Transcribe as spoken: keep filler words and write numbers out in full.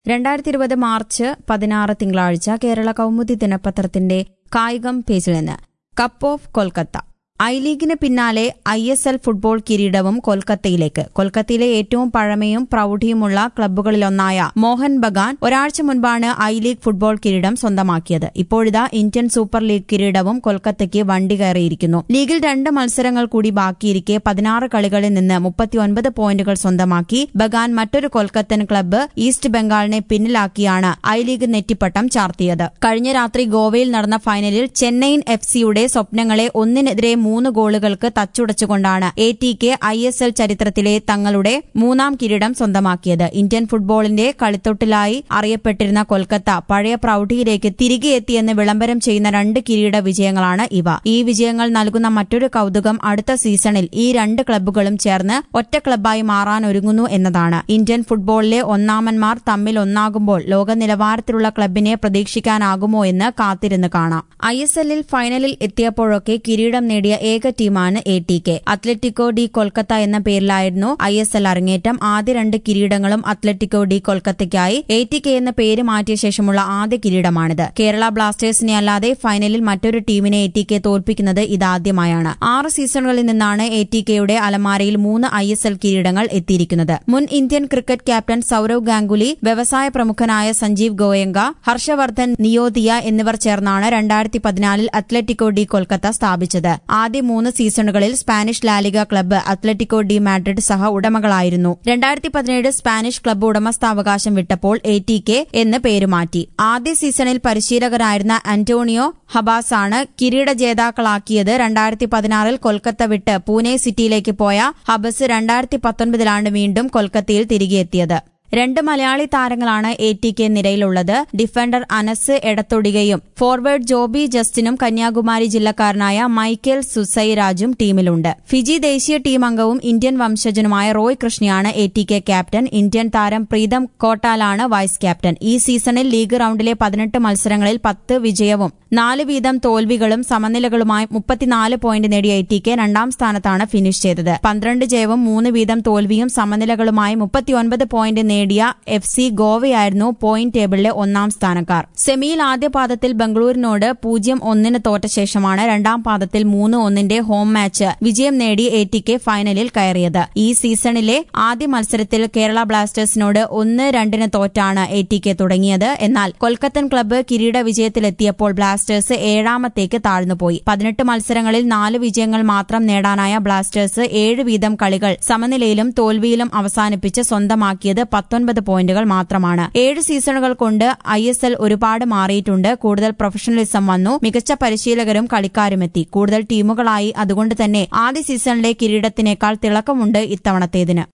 രണ്ടായിരത്തി ഇരുപത് മാർച്ച് പതിനാറ് തിങ്കളാഴ്ച കേരള കൗമുദി ദിനപത്രത്തിന്റെ കായികം പേജിൽ നിന്ന് കപ്പ് ഓഫ് കൊൽക്കത്ത. ഐ ലീഗിന് പിന്നാലെ ഐ എസ് എൽ ഫുട്ബോൾ കിരീടവും കൊൽക്കത്തയിലേക്ക്. കൊൽക്കത്തയിലെ ഏറ്റവും പഴമയും പ്രൌഢിയുമുള്ള ക്ലബ്ബുകളിലൊന്നായ മോഹൻ ബഗാൻ ഒരാഴ്ച മുൻപാണ് ഐ ലീഗ് ഫുട്ബോൾ കിരീടം സ്വന്തമാക്കിയത്. ഇപ്പോഴിതാ ഇന്ത്യൻ സൂപ്പർ ലീഗ് കിരീടവും കൊൽക്കത്തയ്ക്ക് വണ്ടി കയറിയിരിക്കുന്നു. ലീഗിൽ രണ്ട് മത്സരങ്ങൾ കൂടി ബാക്കിയിരിക്കെ പതിനാറ് കളികളിൽ നിന്ന് മുപ്പത്തിയൊൻപത് പോയിന്റുകൾ സ്വന്തമാക്കി ബഗാൻ മറ്റൊരു കൊൽക്കത്തൻ ക്ലബ്ബ് ഈസ്റ്റ് ബംഗാളിനെ പിന്നിലാക്കിയാണ് ഐ ലീഗ് നെറ്റിപ്പട്ടം ചാർത്തിയത്. കഴിഞ്ഞ രാത്രി ഗോവയിൽ നടന്ന ഫൈനലിൽ ചെന്നൈയിൻ എഫ് സിയുടെ സ്വപ്നങ്ങളെ ഒന്നിനെതിരെ മൂന്ന് ഗോളുകൾക്ക് തച്ചുടച്ചുകൊണ്ടാണ് A T K I S L ചരിത്രത്തിലെ തങ്ങളുടെ മൂന്നാം കിരീടം സ്വന്തമാക്കിയത്. ഇന്ത്യൻ ഫുട്ബോളിന്റെ കളിത്തൊട്ടിലായി അറിയപ്പെട്ടിരുന്ന കൊൽക്കത്ത പഴയ പ്രൌഢിയിലേക്ക് തിരികെ എത്തിയെന്ന് വിളംബരം ചെയ്യുന്ന രണ്ട് കിരീട വിജയങ്ങളാണ് ഇവ. ഈ വിജയങ്ങൾ നൽകുന്ന മറ്റൊരു കൌതുകം അടുത്ത സീസണിൽ ഈ രണ്ട് ക്ലബ്ബുകളും ചേർന്ന് ഒറ്റ ക്ലബ്ബായി മാറാനൊരുങ്ങുന്നു എന്നതാണ്. ഇന്ത്യൻ ഫുട്ബോളിലെ ഒന്നാമന്മാർ തമ്മിൽ ഒന്നാകുമ്പോൾ ലോക നിലവാരത്തിലുള്ള ക്ലബ്ബിനെ പ്രതീക്ഷിക്കാനാകുമോ എന്ന് കാത്തിരുന്ന് കാണാം. ഐ എസ് എല്ലിൽ ഫൈനലിൽ എത്തിയപ്പോഴൊക്കെ കിരീടം നേടിയ ഏക ടീമാണ് A T K. Atletico de Kolkata എന്ന പേരിലായിരുന്നു ഐ എസ് എൽ അരങ്ങേറ്റം. ആദ്യ രണ്ട് കിരീടങ്ങളും അത്ലറ്റിക്കോ ഡി കൊൽക്കത്തയ്ക്കായി. എ ടി കെ എന്ന പേര് മാറ്റിയ ശേഷമുള്ള ആദ്യ കിരീടമാണിത്. കേരള ബ്ലാസ്റ്റേഴ്സിനെ അല്ലാതെ ഫൈനലിൽ മറ്റൊരു ടീമിനെ എ ടി കെ തോൽപ്പിക്കുന്നത് ഇതാദ്യമായാണ്. ആറ് സീസണുകളിൽ നിന്നാണ് എ ടി കെയുടെ അലമാരയിൽ മൂന്ന് ഐ എസ് എൽ കിരീടങ്ങൾ എത്തിയിരിക്കുന്നത്. മുൻ Indian cricket captain Sourav Ganguly, വ്യവസായ പ്രമുഖനായ സഞ്ജീവ് ഗോയങ്ക, ഹർഷവർദ്ധൻ നിയോദിയ എന്നിവർ ചേർന്നാണ് രണ്ടായിരത്തി പതിനാലിൽ അത്ലറ്റിക്കോ ഡി കൊൽക്കത്ത സ്ഥാപിച്ചത്. ആദ്യ മൂന്ന് സീസണുകളിൽ Spanish La Liga club Atletico de Madrid സഹ ഉടമകളായിരുന്നു. രണ്ടായിരത്തി പതിനേഴ് സ്പാനിഷ് ക്ലബ്ബ് ഉടമസ്ഥാവകാശം വിട്ടപ്പോൾ എ ടി കെ എന്ന് പേരുമാറ്റി. ആദ്യ സീസണിൽ പരിശീലകനായിരുന്ന അന്റോണിയോ ഹബാസാണ് കിരീട ജേതാക്കളാക്കിയത്. രണ്ടായിരത്തി പതിനാറിൽ കൊൽക്കത്ത വിട്ട് പൂനെ സിറ്റിയിലേക്ക് പോയ ഹബസ് രണ്ടായിരത്തി പത്തൊൻപതിലാണ് വീണ്ടും കൊൽക്കത്തയിൽ തിരികെ എത്തിയത്. രണ്ട് മലയാളി താരങ്ങളാണ് എ ടി കെ നിരയിലുള്ളത്. ഡിഫൻഡർ അനസ് എടത്തൊടികയും ഫോർവേഡ് ജോബി ജസ്റ്റിനും കന്യാകുമാരി ജില്ലക്കാരനായ മൈക്കേൽ സുസൈരാജും ടീമിലുണ്ട്. ഫിജി ദേശീയ ടീം അംഗവും ഇന്ത്യൻ വംശജനുമായ റോയ് കൃഷ്ണയാണ് A T K captain. Indian താരം പ്രീതം കോട്ടാലാണ് വൈസ് ക്യാപ്റ്റൻ. ഈ സീസണിൽ ലീഗ് റൌണ്ടിലെ പതിനെട്ട് മത്സരങ്ങളിൽ പത്ത് വിജയവും നാല് വീതം തോൽവികളും സമനിലകളുമായി മുപ്പത്തിനാല് പോയിന്റ് നേടിയ എ ടി കെ രണ്ടാം സ്ഥാനത്താണ് ഫിനിഷ് ചെയ്തത്. പന്ത്രണ്ട് ജയവും മൂന്ന് വീതം തോൽവിയും സമനിലകളുമായി മുപ്പത്തിയൊൻപത് പോയിന്റ് നേടിയ എഫ് സി ഗോവയായിരുന്നു പോയിന്റ് ടേബിളിലെ ഒന്നാം സ്ഥാനക്കാർ. സെമിയിൽ ആദ്യ പാദത്തിൽ ബംഗളൂരിനോട് പൂജ്യം ഒന്നിന് തോറ്റ ശേഷമാണ് രണ്ടാം പാദത്തിൽ മൂന്ന് ഒന്നിന്റെ ഹോം മാച്ച് വിജയം നേടി എ ടി കെ ഫൈനലിൽ കയറിയത്. ഈ സീസണിലെ ആദ്യ മത്സരത്തിൽ കേരള ബ്ലാസ്റ്റേഴ്സിനോട് ഒന്ന് രണ്ടിന് തോറ്റാണ് എ ടി കെ തുടങ്ങിയത്. എന്നാൽ കൊൽക്കത്തൻ ക്ലബ്ബ് കിരീട വിജയത്തിലെത്തിയപ്പോൾ ബ്ലാസ്റ്റേഴ്സ് ഏഴാമത്തേക്ക് താഴ്ന്നുപോയി. പതിനെട്ട് മത്സരങ്ങളിൽ നാല് വിജയങ്ങൾ മാത്രം നേടാനായ ബ്ലാസ്റ്റേഴ്സ് ഏഴ് വീതം കളികൾ സമനിലയിലും തോൽവിയിലും അവസാനിപ്പിച്ച് സ്വന്തമാക്കിയത് പത്തൊൻപത് പോയിന്റുകൾ മാത്രമാണ്. ഏഴ് സീസണുകൾ കൊണ്ട് ഐ എസ് എൽ ഒരുപാട് മാറിയിട്ടുണ്ട്. കൂടുതൽ പ്രൊഫഷണലിസം വന്നു. മികച്ച പരിശീലകരും കളിക്കാരുമെത്തി. കൂടുതൽ ടീമുകളായി. അതുകൊണ്ട് തന്നെ ആദ്യ സീസണിലെ കിരീടത്തിനേക്കാൾ തിളക്കമുണ്ട് ഇത്തവണത്തേതിന്.